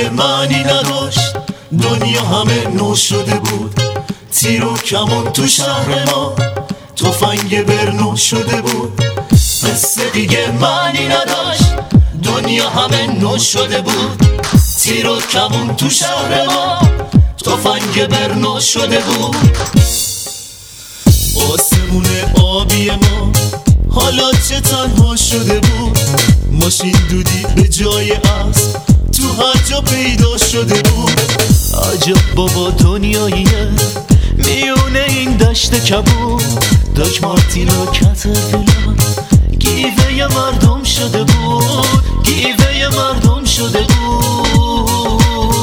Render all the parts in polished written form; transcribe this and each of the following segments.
دیگه معنی نداشت، دنیا همه نو شده بود. تیر و کمان تو شهر ما، تفنگ برنو شده بود. قصه دیگه معنی نداشت، دنیا همه نو شده بود. تیر و کمان تو شهر ما، تفنگ برنو شده بود. آسمون آبی ما حالا چه تنها شده بود. ماشین دودی به جای اسب تو هر جا پیدا شده بود. عجب بابا دنیاییه میونه این دشت کبود. داک مارتین و کترپیلر گیوه مردم شده بود، گیوه مردم شده بود.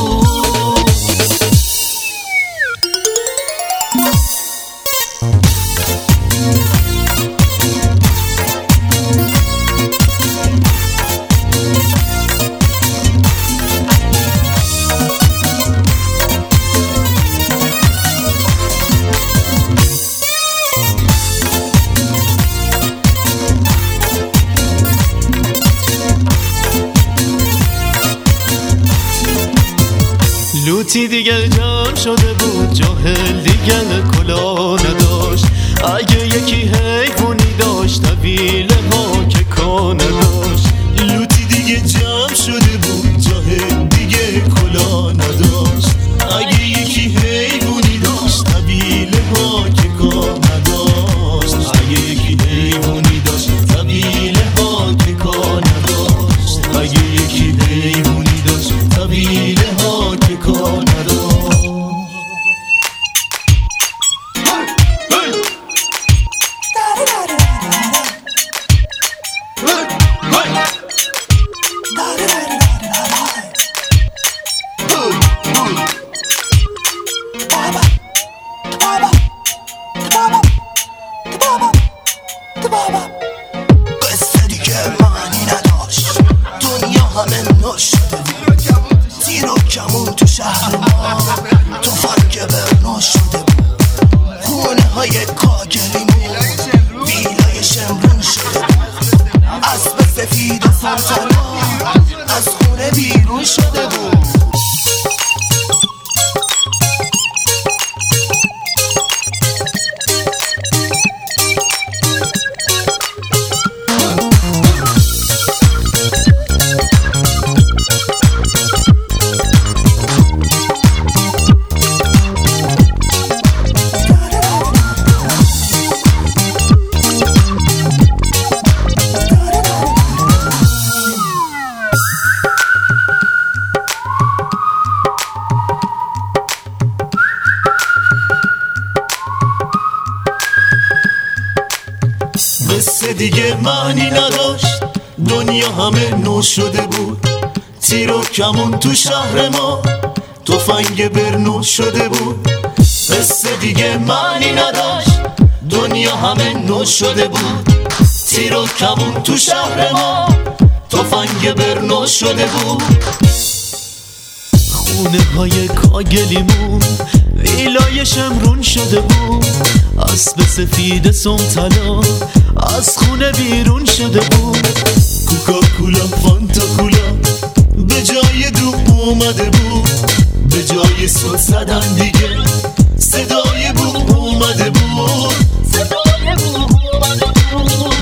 لوتی دیگه جمع شده بود، جاهل دیگه کلا نداشت. اگه یکی حیوانی داشت طویله ها که کار نداشت. لوتی دیگه جمع شده بود، جاهل دیگه کلا نداشت. اگه یکی حیوانی داشت طویله ها که کار نداشت. اگه یکی حیوانی داشت طویله ها که کار نداشت. اگه یکی حیوانی داشت طویله ها که کار نداشت. قصه دیگه معنی نداشت، دنیا همه نو شده بود. تیر و کمون تو شهر ما، تفنگ برنو شده بود. خونه های کاگلیمون ویلای شمرون شده بود. اسب سفید و سلطنا از خونه بیرون شده بود. قصه دیگه معنی نداشت، دنیا همه نو شده بود. تیر و کمون تو شهر ما، تفنگ برنو شده بود. قصه دیگه معنی نداشت، دنیا همه نو شده بود. تیر و کمون تو شهر ما، تفنگ برنو شده بود. خونه های کاگلیمون ویلای شمرون شده بود. اسب سفید سمطلا از خونه بیرون شده بود. کوکاکولا فانتا کولا به جای دوغ اومده بود. به جای سوت زدن دیگه صدای بوق اومده بود. صدای بوق اومده بود.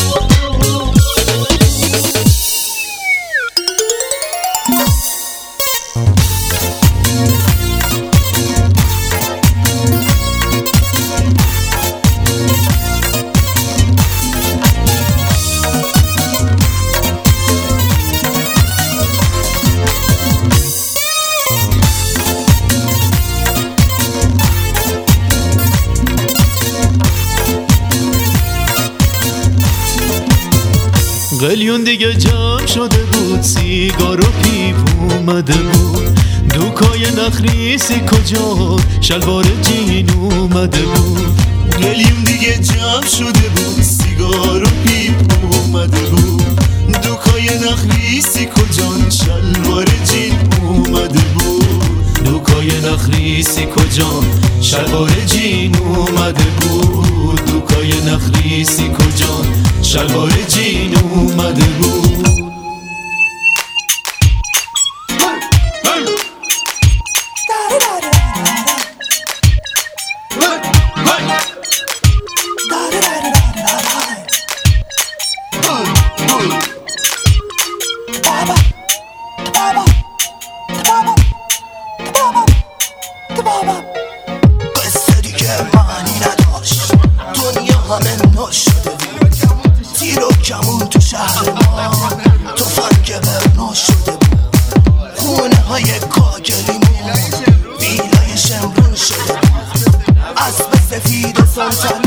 قلیون دیگه جمع شده بود، سیگار و پیپ اومده بود. دوکای نخریسی کجا، شلوار جین اومده بود. قلیون دیگه جمع شده بود، سیگار و پیپ اومده بود. دوکای نخریسی کجا، شلوار جین اومده بود. دوکای نخریسی کجا، شلوار جین اومده بود. دوکای نخریسی کجا، شلوار جین اومده بود. سلطان